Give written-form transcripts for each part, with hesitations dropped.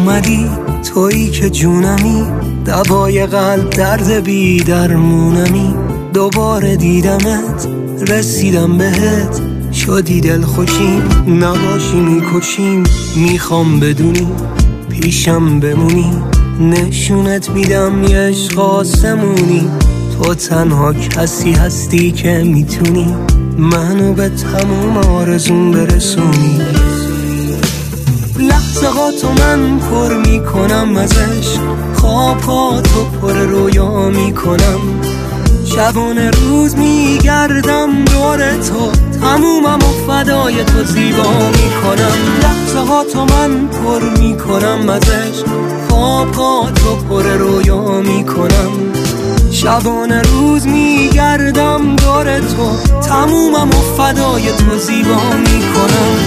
اومدی تویی که جونمی، دوای قلب درد بی درمونمی. دوباره دیدمت رسیدم بهت، شدی دل خوشیم نباشی میکشیم. میخوام بدونی پیشم بمونی، نشونت میدم یه عشق آسمونی. تو تنها کسی هستی که میتونی منو به تموم آرزون برسونی. لحظه ها تو من پر میکنم ازش، خواباتو پر رویا میکنم. شبانه روز میگردم دور تو، تمومم و فدای تو زیبا میکنم. لحظه ها تو من پر میکنم ازش، خواباتو پر رویا میکنم. شبانه روز میگردم دور تو، تمومم و فدای تو زیبا میکنم.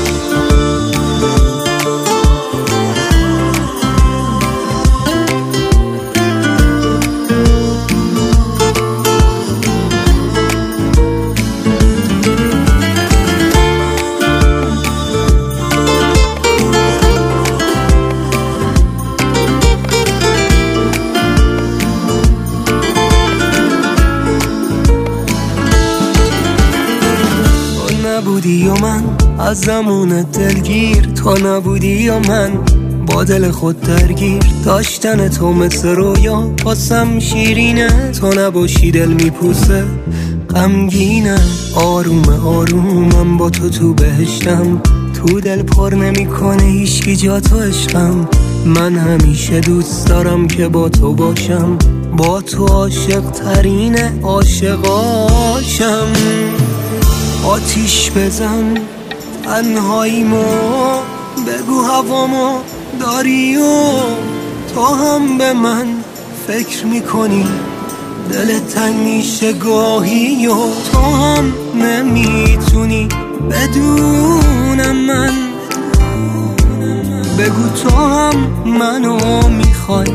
نبودی و من از زمان دلگیر، تو نبودی و من با دل خود درگیر. داشتن تو مثل رویا واسم شیرینه، تو نباشی دل میپوسه غمگینه. آروم آرومم با تو بهشتم، تو دل پر نمیکنه هیچکی جا تو عشقم. من همیشه دوست دارم که با تو باشم، با تو عاشق ترین عاشقاشم. آتیش بزن تنهاییمو، بگو هوامو داری و تو هم به من فکر میکنی. دل تنگ میشه گاهی و تو هم نمیتونی بدون من. بگو تو هم منو میخوای،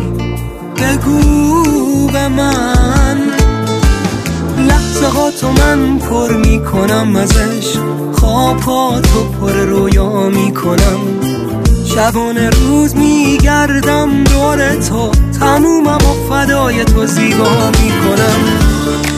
بگو به من. لحظه ها تو من پر میکنم ازش، خواباتو پر رویا میکنم. شبانه روز میگردم دور تو، تمومم و فدای تو زیبا میکنم.